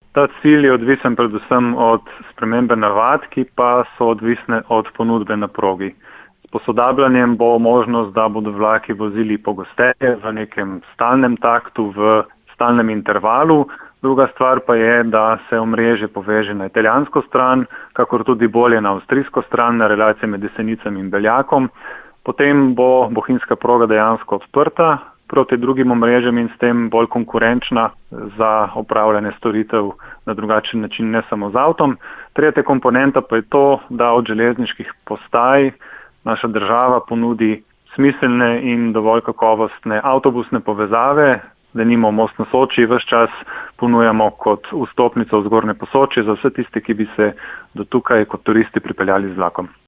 Ta cilj je odvisen predvsem od spremembe navad, ki pa so odvisne od ponudbe na progi. S posodabljanjem bo možnost, da bodo vlaki vozili pogosteje v nekem stalnem taktu, v stalnem intervalu. Druga stvar pa je, da se omrežje poveže na italijansko stran, kakor tudi bolje na avstrijsko stran, na relaciji med Jesenicami in Beljakom. Potem bo bohinjska proga dejansko odprta proti drugim omrežjem in s tem bolj konkurenčna za opravljanje storitev na drugačen način, ne samo z avtom. Tretja komponenta pa je to, da od železniških postaj naša država ponudi smiselne in dovolj kakovostne avtobusne povezave. Denimo most na Soči ves čas ponujamo kot vstopnico v Zgornje Posočje za vse tiste, ki bi se do tukaj kot turisti pripeljali z vlakom.